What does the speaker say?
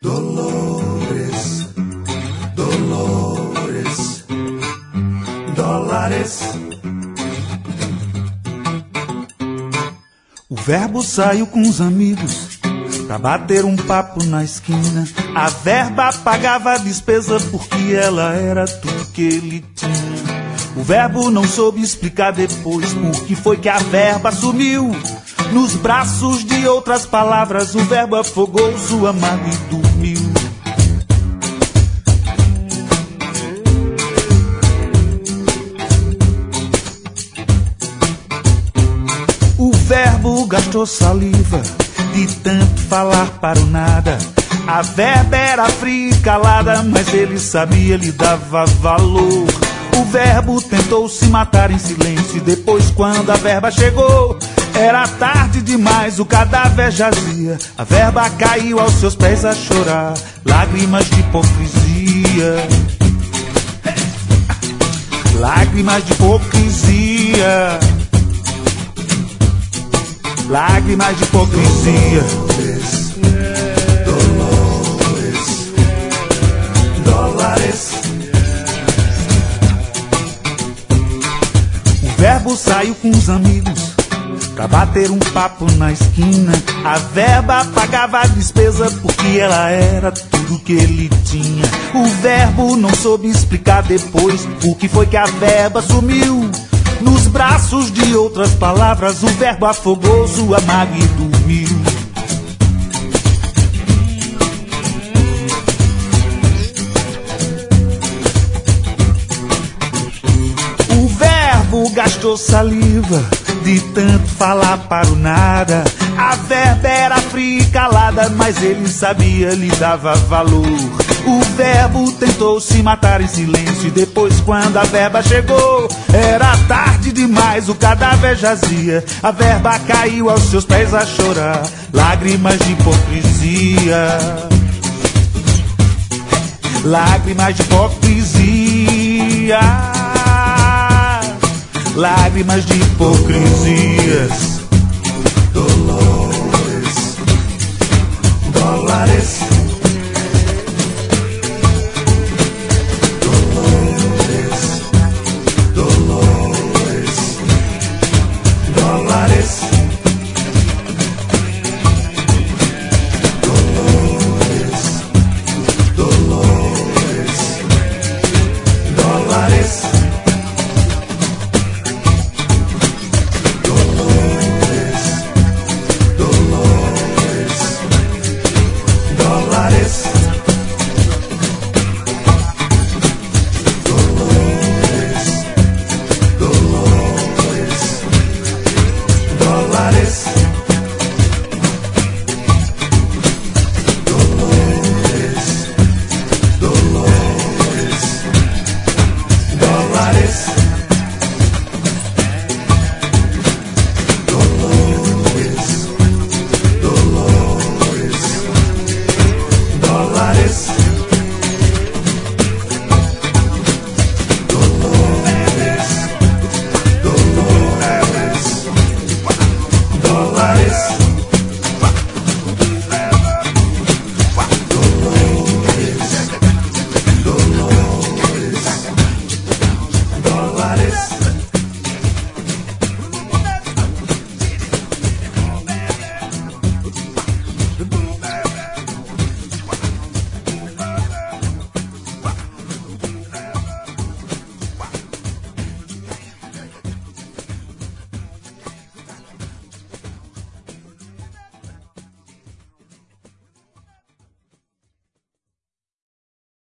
Dolores, Dolores, dólares. O verbo saiu com os amigos pra bater um papo na esquina. A verba pagava a despesa porque ela era tudo que ele tinha. O verbo não soube explicar depois por que foi que a verba sumiu. Nos braços de outras palavras o verbo afogou sua mágoa e dormiu. O verbo gastou saliva de tanto falar para o nada. A verba era fria e calada, mas ele sabia, lhe dava valor. O verbo tentou se matar em silêncio e depois, quando a verba chegou, era tarde demais, o cadáver jazia. A verba caiu aos seus pés a chorar, lágrimas de hipocrisia. Lágrimas de hipocrisia. Lágrimas de hipocrisia. Dolores, dólares. O verbo saiu com os amigos pra bater um papo na esquina. A verba pagava a despesa porque ela era tudo que ele tinha. O verbo não soube explicar depois por que foi que a verba sumiu. Nos braços de outras palavras o verbo afogou sua mágoa e dormiu. O verbo gastou saliva de tanto falar para o nada. A verba era fria e calada, mas ele sabia, lhe dava valor. O verbo tentou se matar em silêncio e depois, quando a verba chegou, era tarde demais, o cadáver jazia. A verba caiu aos seus pés a chorar, lágrimas de hipocrisia. Lágrimas de hipocrisia. Lágrimas de hipocrisias. Dolores, dólares. Dolores, Dolores, dólares. Dolores, Dolores, dólares. Dolores.